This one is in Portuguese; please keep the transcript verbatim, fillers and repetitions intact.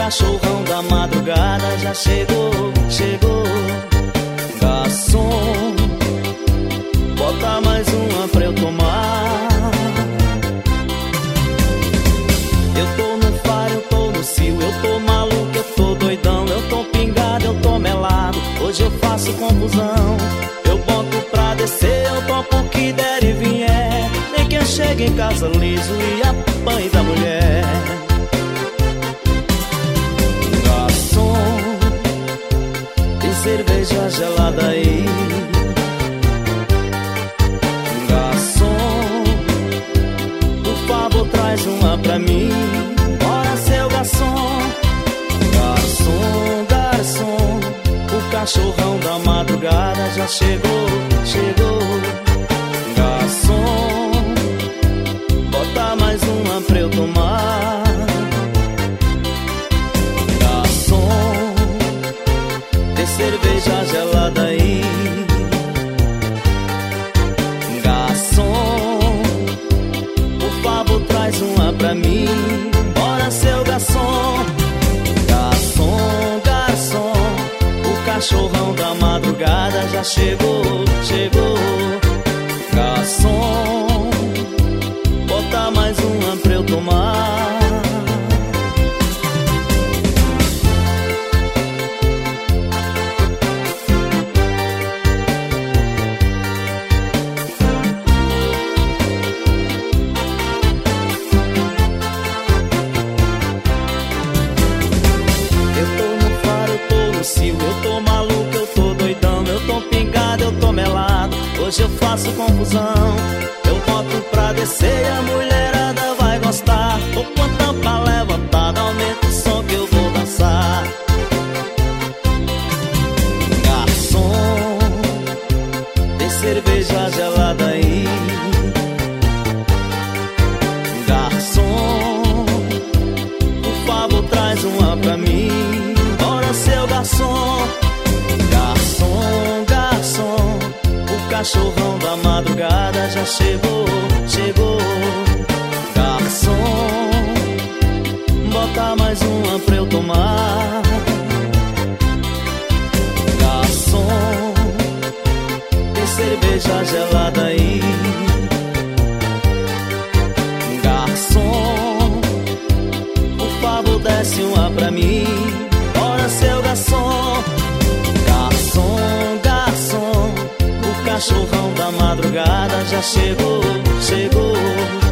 cachorrão da madrugada já chegou, chegou. Garçom, bota mais uma pra eu tomar. Eu tô no faro, eu tô no cio, eu tô maluco, eu tô doidão, eu tô pingado, eu tô melado. Hoje eu faço confusão, eu boto pra descer, eu topo o que der e vier. Nem que eu chegue em casa liso e apanhe da mulher. Garçom, tem cerveja gelada aí. Garçom, por favor traz uma pra mim. Bora, seu garçom. Garçom, garçom, o cachorrão da madrugada já chegou, chegou. Garçom, bota mais uma pra eu tomar. Garçom, tem cerveja gelada aí. Garçom, por favor traz uma pra mim. Bora, seu garçom. Garçom, garçom, o cachorrão da madrugada já chegou, chegou. Garçom, bota mais uma pra eu tomar. Eu tô maluco, eu tô doidão, eu tô pingado, eu tô melado. Hoje eu faço confusão, eu boto pra descer e a mulherada vai gostar. Tô com a tampa levantada, aumenta o som que eu vou dançar. Garçom, tem cerveja gelada aí. Garçom, por favor traz uma pra mim. Seu garçom, garçom, garçom, o cachorrão da madrugada já chegou, chegou. Garçom, bota mais uma pra eu tomar. Garçom, tem cerveja gelada aí. Garçom, por favor desce uma pra mim. Bora, seu garçom. Garçom, garçom, o cachorrão da madrugada já chegou, chegou.